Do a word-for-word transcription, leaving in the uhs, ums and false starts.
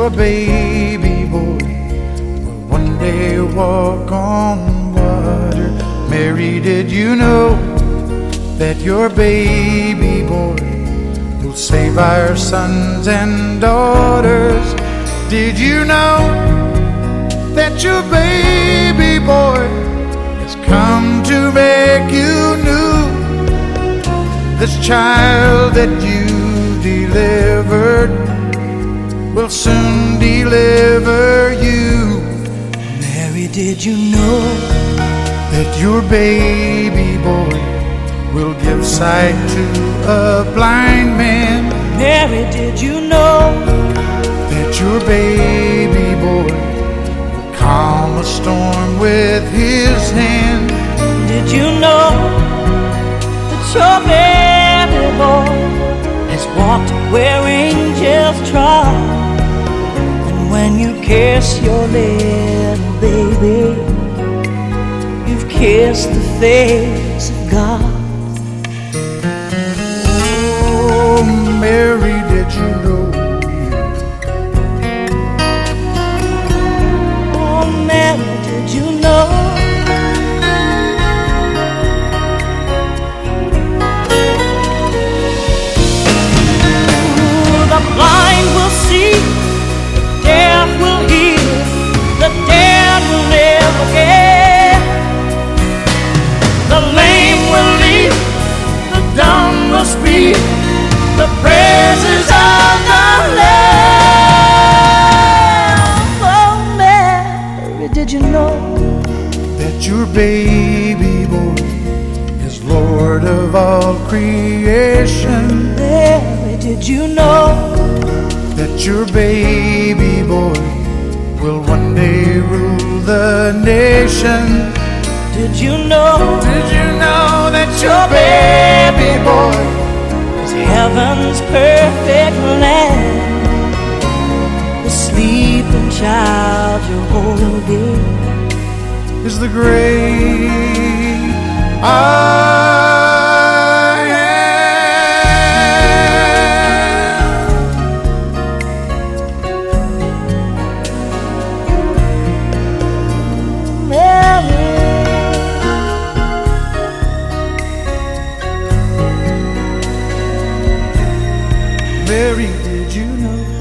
your baby boy will one day walk on water. Mary, did you know that your baby boy will save our sons and daughters? Did you know that your baby boy has come to make you new? This child that you delivered will soon deliver you. Mary, did you know that your baby boy will give sight to a blind man? Mary, did you know that your baby boy will calm a storm with his hand? Did you know that your baby boy has walked where angels trod? And when you kiss your little baby, you've kissed the face of God. Oh, Mary, did you know? Oh, Mary, did you know? Ooh, the blind will see, the deaf will hear, the dead will live again. The lame will leap, the dumb will speak, the praises of the Lamb. Oh, Mary, did you know that your baby boy is Lord of all creation? Mary, did you know that your baby boy will one day rule the nation? Did you know Did you know that your baby boy is heaven's perfect lamb? The sleeping child you're holding is the great I Mary, did you know?